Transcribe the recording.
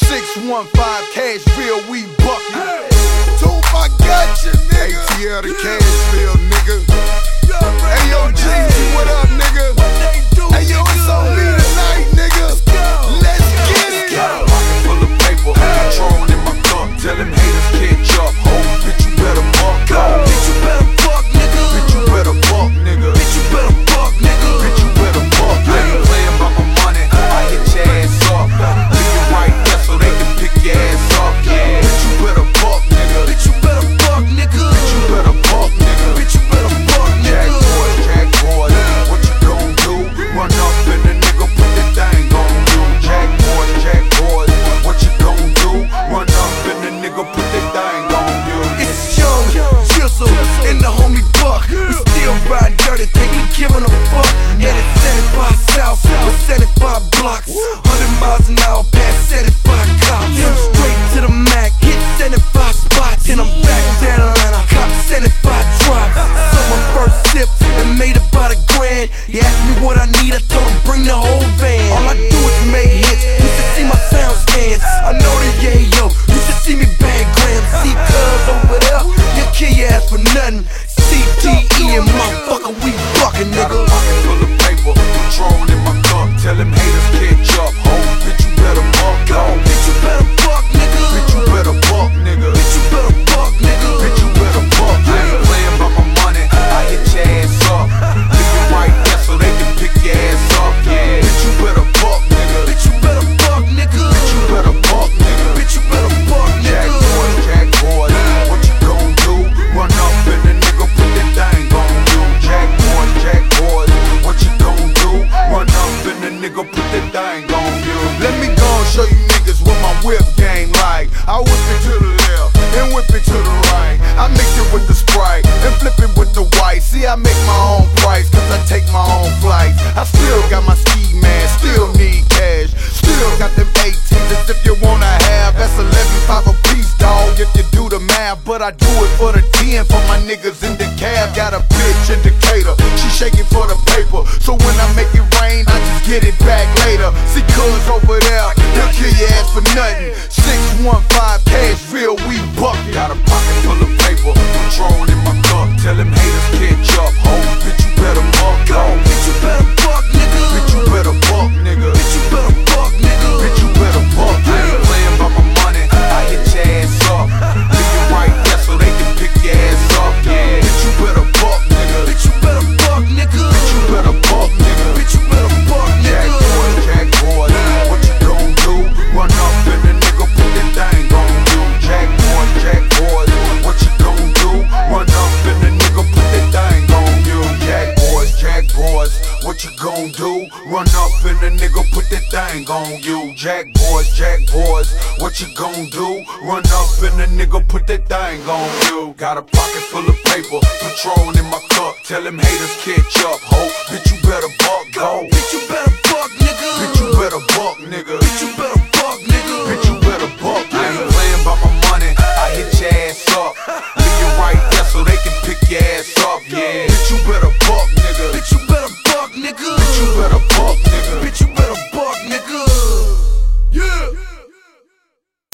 615 cash real, we buckin'. Toof, I got you, nigga. ATL to Cashville, nigga. Hey yo, Jeezy, what up, nigga? Hey yo, it's on me tonight, nigga. Let's get it. Got a pocket full of paper, Patron in my cup. Tell them haters catch up, ho. Bitch, you better buck, go. Bitch, you better buck, nigga. Bitch, you better buck, nigga. Bitch, you better buck, nigga. Bitch, you better buck. I ain't playing about my money, I hit your ass up. Leave it right there so they can pick your ass up, yeah. Bitch, you better buck, nigga. Bitch, you better buck, nigga. Bitch, you better buck, nigga. Bitch, you better buck, nigga. Jack boys, what you gon' do? Run up in the nigga, put that thing on you. Jack boys, what you gon' do? Run up in the nigga, put that thing on you. It's Young Chisel and the homie Buck. We still riding dirty, they ain't giving a fuck. Headed 75 south with 75 blocks, 100 miles an hour past 75 cops. Straight to the Mac, hit 75 spots, and I'm back to Atlanta, cop 75 drops. So my first sip and made about $1,000. He asked me what I need, I told him bring the whole van. All I do is make hits, you should see my sound scans. I know the yayo, you should see me bang grams. See cuz over there, you'll kill your ass for nothing. CTE and motherfucker, we buckin', Got a nigga. pocket full of paper, Patron in my cup. Tell them haters catch up, ho. Bitch, you better buck, go. Bitch, you better buck, nigga. Bitch, you better buck, nigga. Bitch, you better buck, nigga. Bitch, you better buck. I ain't playing about my money, I hit your ass up. Leave it right there so they can pick your ass up, yeah. Bitch, you better buck, nigga. Bitch, you better buck, nigga. Bitch, you better buck, nigga. Bitch, you better buck, Jack nigga. boys, what you gon' do? Run up in the nigga, put that thing on you. Jack boys, what you gon' do? Run up in the nigga, put that thing on you. Let me go and show you niggas what my whip game like. I whip it to the left and whip it to the right. I mix it with the Sprite and flip it with the white. See, I make my own price cause I take my own flights. I still got my ski mask, still need cash. Still got them 18s as if you wanna have. That's 11.5 a piece, dog, if you do the math. But I do it for the 10 for my niggas in the cab. Got a bitch in Decatur, she shaking for the paper. So when I make it rain, I just get it back later. See cuz over there, he'll kill your ass for nothing. 615 cash real, we buckin'. Got a pocket full of paper, Patron in my cup. Tell them haters catch up, ho. Bitch, you better buck, go. Bitch, you better buck, nigga. Bitch, you better buck, nigga. Bitch, you better buck, nigga. Bitch, you better buck. I ain't playing about my money, I hit your ass up. Leave it right there so they can pick your ass up, yeah. Bitch, you better buck, nigga. Bitch, you better buck, nigga. Bitch, you better buck, nigga. Bitch, you better buck, Jack nigga. boys, what you gon' do? Run up in the nigga, put that thing on you. Jack boys, what you gon' do? Run up in the nigga, put that thing on you. Jack boys, what you gon' do? Run up in the nigga, put that thing on you. Jack boys, what you gon' do? Run up in the nigga, put that thing on you. Got a pocket full of paper, Patron in my cup. Tell them haters catch up, ho. Bitch, you better buck, go. Bitch, you better buck, nigga. Bitch, you better buck, nigga.